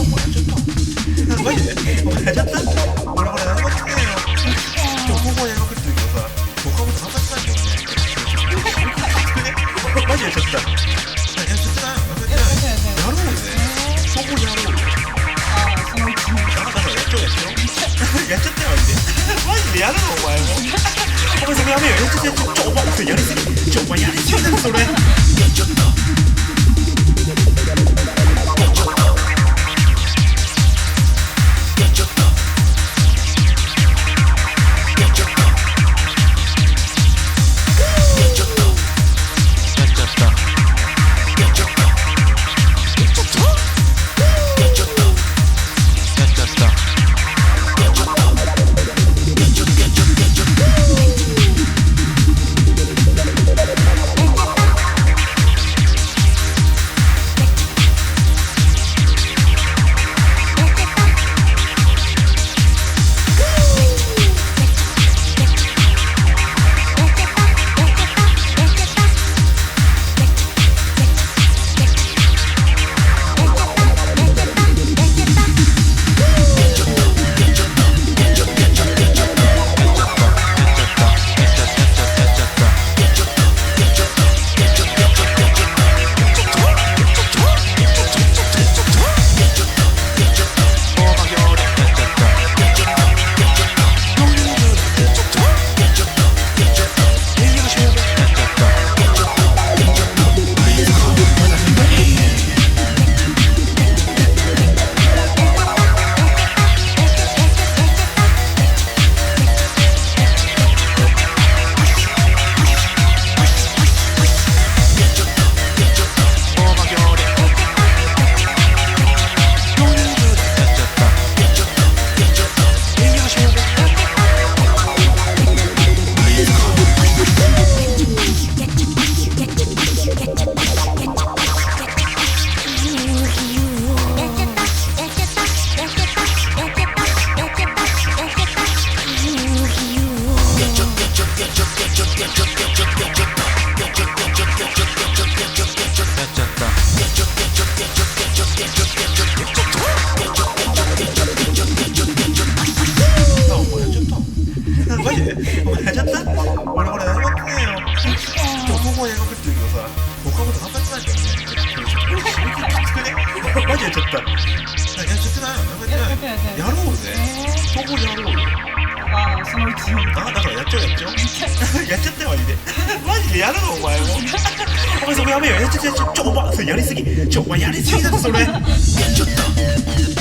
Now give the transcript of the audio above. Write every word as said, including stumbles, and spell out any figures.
もうやっちゃった。マジでお前やっちゃった。俺これ何もしてねえよ。今日高校やりまくってるけどさ、他も頑張ってたんだよね。マジやっちゃった。やっちゃってない。やろうぜ。高校やろうよ。 ああ、そのうちに。 だからやっちゃおうやっちゃおう。やっちゃったよマジで。マジでやるのお前も。お前それやめよ。やっちゃってちょお前それやりすぎ。ちょお前やりすぎだぞそれ。やっちゃった。マジでお前やっちゃった。俺これ何もやってねえよ。今日高校やりまくってるけどさ、他も頑張ってたんだよね。マジやっちゃった。やっちゃってないの？やってない。やろうぜ。高校やろうよ。 ああ、そのうちに。 あ、だからやっちゃおうやっちゃおう。やっちゃったよマジで。マジでやるのお前も。お前そこやめよ。やっちゃっちゃちょお前それやりすぎ。ちょお前やりすぎだぞそれ。やっちゃった。